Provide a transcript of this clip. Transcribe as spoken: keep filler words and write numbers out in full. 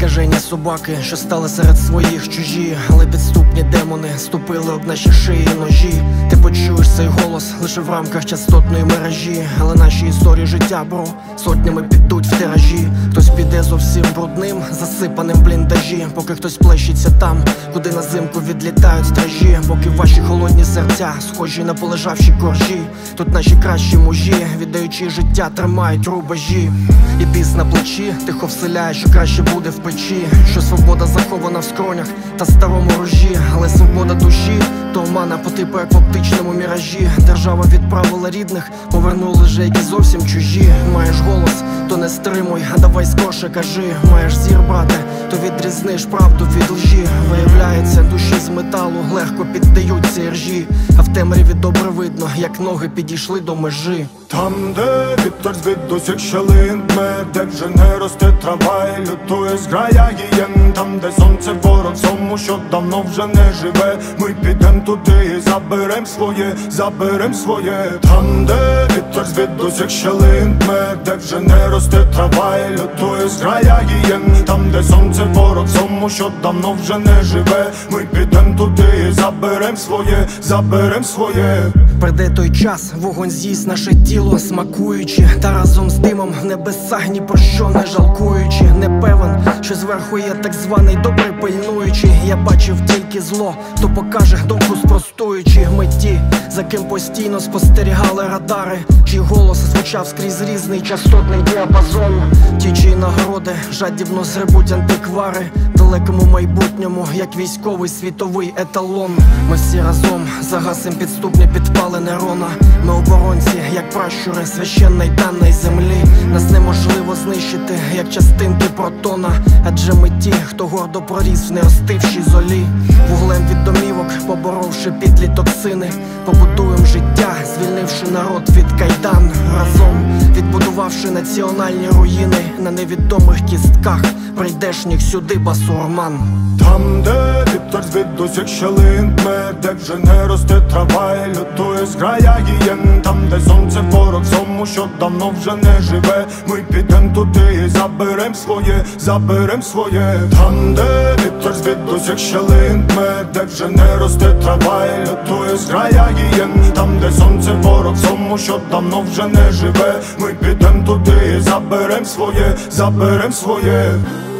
скажені собаки, що стали серед своїх чужі, але підступні демони ступили об наші шиї ножі. Ти почуєш цей голос лише в рамках частотної мережі, але наші історії життя, бро, сотнями підуть в тиражі. Хтось піде зовсім брудним, засипаним в бліндажі, поки хтось плещеться там, куди на зимку відлітають стражі. Поки ваші холодні серця схожі на полежавші коржі, тут наші кращі мужі, віддаючи життя, тримають рубежі. І біс на плечі тихо вселяє, що краще буде в печі, що свобода захована в скронях та старому ружі. Але свобода душі то омана по типу, як в оптичному міражі. Держава відправила рідних, повернули же, які зовсім чужі. Маєш голос, то не стримуй, а давай скорше кажи. Маєш зір, брате, то відрізниш правду від лжі. Виявляється, душі з металу легко піддаються іржі, а в темряві добре видно, як ноги підійшли до межі. Там, де вітер звідусіх як щелин дме, де вже не росте трава і лютує зграя гієн. Там, де сонце ворог всьому, що давно вже не живе, ми підем туди і заберем своє, заберем своє. Там, де вітер звідусіх як щелин дме, де вже не росте трава і лютує зграя гієн. Там, де сонце ворог всьому, що давно вже не живе, ми підем туди і заберем своє, заберем своє. Прийде той час, вогонь з'їсть наше тіло, смакуючи, та разом з димом в небесах ні про що не жалкуючи. Не певен, що зверху є так званий добрий пильнуючий. Я бачив тільки зло, хто покаже думку спростуючи. Ми ті, за ким постійно спостерігали радари, чий голос звучав скрізь різний частотний діапазон. Ті, чиї нагороди жадібно згребуть антиквари, в далекому майбутньому, як військовий світовий еталон. Ми всі разом загасим підступні підпали нейрона. Ми оборонці, як пращури священної даної землі. Нас неможливо знищити, як частинки протона, адже ми ті, хто гордо проріс в неостившій золі. Вуглем від домівок, поборовши підлі токсини, побудуєм життя, звільнивши народ від кайдан. Разом відбудувавши національні руїни на невідомих кістках прийдешніх сюди басурман. Там, де вітер звідусіх як щелин дме, де вже не росте трава і лютує зграя гієн. Там, де сонце ворог всьому, що давно вже не живе, ми підем туди і заберем своє, заберем своє. Там, де вітер звідусіх як щелин дме, де вже не росте трава і лютує зграя гієн. Там, де сонце ворог всьому, що давно вже не живе, ми підем туди і заберем своє, заберем своє.